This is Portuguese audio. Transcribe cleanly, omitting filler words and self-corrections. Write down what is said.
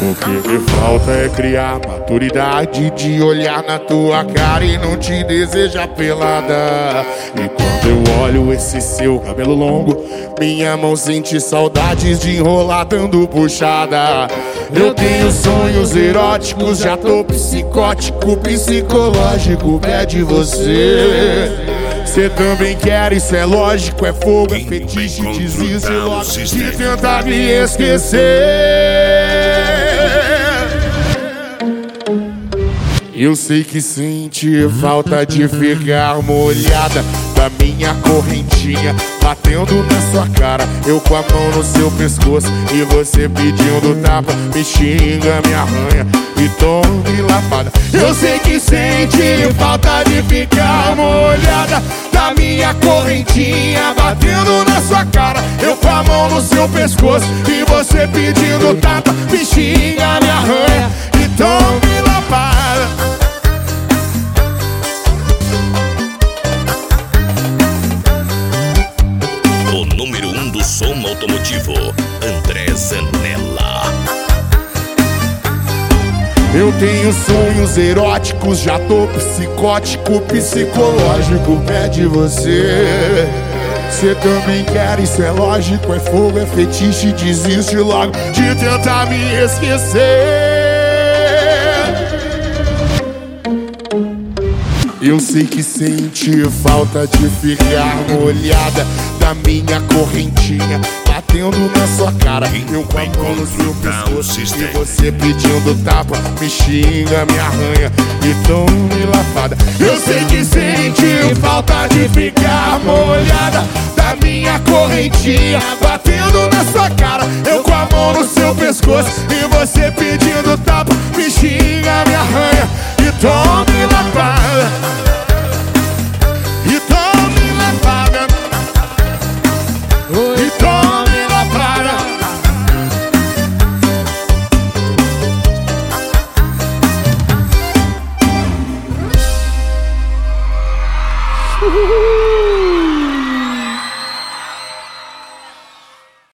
O que me falta é criar maturidade de olhar na tua cara e não te desejar pelada. E quando eu olho esse seu cabelo longo, minha mão sente saudades de enrolar dando puxada. Eu tenho sonhos eróticos, já tô psicótico, psicológico, pede você. Cê também quer, isso é lógico, é fogo, é fetiche, desiste logo de tentar me esquecer. Eu sei que sente falta de ficar molhada da minha correntinha batendo na sua cara, eu com a mão no seu pescoço e você pedindo tapa, me xinga, me arranha e tome lapada. Eu sei que sente falta de ficar molhada da minha correntinha batendo na sua cara, eu com a mão no seu pescoço e você pedindo tapa, me xinga, me arranha e tome lapada. Som automotivo, André Zanella. Eu tenho sonhos eróticos, já tô psicótico, psicológico, pede você. Cê também quer, isso é lógico, é fogo, é fetiche, desiste logo de tentar me esquecer. Eu sei que sente falta de ficar molhada da minha correntinha batendo na sua cara, eu com a mão no seu pescoço e você pedindo tapa, me xinga, me arranha e tome lapada. Eu sei que sente falta de ficar molhada da minha correntinha batendo na sua cara, eu com a mão no seu pescoço e você pedindo tapa, me xinga, me arranha e tome lapada. E tome lapada. E tome lapada.